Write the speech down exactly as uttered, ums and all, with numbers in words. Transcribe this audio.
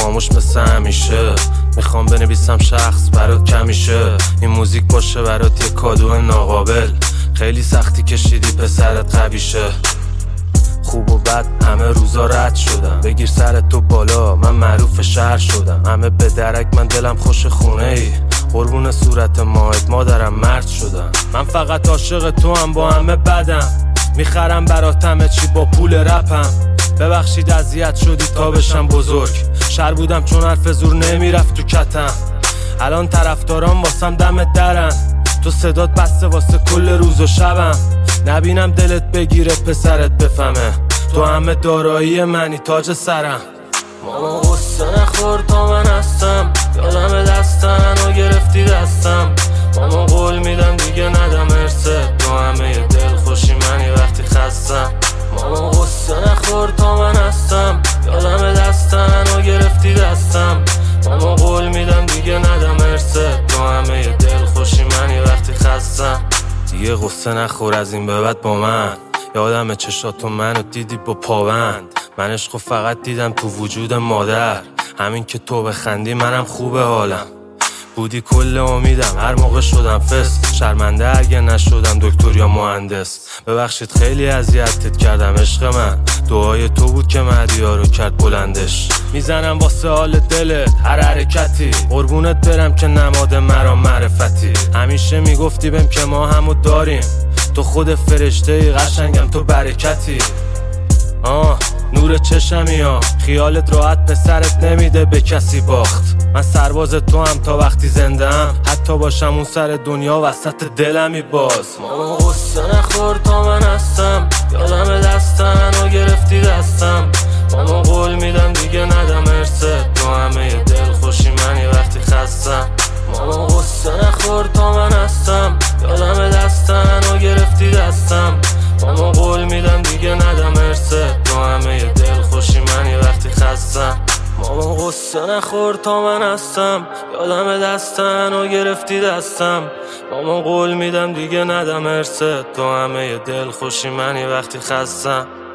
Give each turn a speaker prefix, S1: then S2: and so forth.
S1: خاموش مثل همیشه. میخوام بنویسم شخص برات کمیشه، این موزیک باشه برات یه کادو ناقابل. خیلی سختی کشیدی پسرت قویشه، خوب و بد همه روزا رد شدم. بگیر سر تو بالا من معروف شهر شدم. همه به درک من دلم خوش خونه ای، قربون صورت ماهت مادرم مرد شدم. من فقط عاشق تو هم با همه بدم، میخرم برات همه چی با پول رپم. ببخشید اذیت شدی تا بشم بزرگ، شر بودم چون حرف زور نمیرفت تو کتم. الان طرفداران واسم دم درن، تو صدات بسته واسه کل روز و شبم. نبینم دلت بگیره پسرت بفهمه تو همه دارایی منی تاج سرم. ماما غصه نخور تا من هستم، یادم دستن و گرفتی دستم. ماما قول میدم دیگه ندم ارثت، تو همه دل خوشی منی وقتی خستم. ماما غصه نخور تا من هستم، یادم دستن و گرفتی دستم. ماما قول میدم دیگه ندم ارثت، تو همه دل خوشی منی وقتی خستم. دیگه غصه نخور از این به بعد با من، یادم چشاتو منو دیدی با پاوند. من عشقو فقط دیدم تو وجود مادر، همین که تو بخندی منم خوبه حالم. بودی کل امیدم هر موقع شدم فس، شرمنده اگه نشدم دکتر یا مهندس. ببخشید خیلی اذیتت کردم عشق من، دعای تو بود که مهدی‌ها رو کرد بلندش. میزنم واسه حال دلت هر حرکتی، قربونت برم که نماد مرا معرفتی. همیشه میگفتی بهم که ما همو داریم، تو خود فرشته قشنگم تو برکتی. آه نور چشمی ها، خیالت راحت پسرت نمیده به کسی باخت. من سرباز تو هم تا وقتی زنده ام، حتی باشم اون سر دنیا وسط دلمی باز. ماما غصه نخور تا من هستم، یادم دستن و گرفتی دستم. ماما قول میدم دیگه ندم ارثت، تو همه دل خوشی منی وقتی خستم. ماما غصه نخور تا من هستم، یادم دستن و گرفتی دستم. ماما قول میدم دیگه ندم ارثت، تو همه دل خوشی منی وقتی خستم. ماما غصه نخور تا من هستم، یادم دستن و گرفتی دستم. ماما قول میدم دیگه ندم ارثت، تو همه دل خوشی منی وقتی خستم.